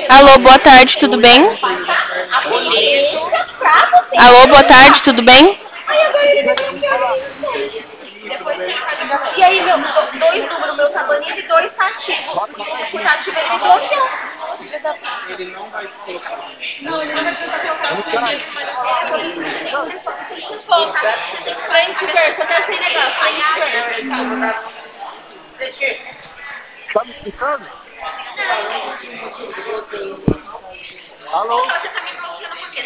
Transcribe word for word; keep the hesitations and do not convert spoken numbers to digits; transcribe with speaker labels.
Speaker 1: Alô, boa tarde, tudo bem?
Speaker 2: Isso.
Speaker 1: Alô, boa tarde, tudo bem?
Speaker 2: Tudo bem, pode falar. E aí, meu, do- dois números, meu tá banido e dois tá ativo.
Speaker 1: Boa
Speaker 2: O último que
Speaker 1: tarde.
Speaker 2: tá ativo ele me bloqueou.
Speaker 1: Boa tarde.
Speaker 2: Volta. Frente e verso, até sem negar. Frente e verso.
Speaker 1: Tá me escutando? Alô?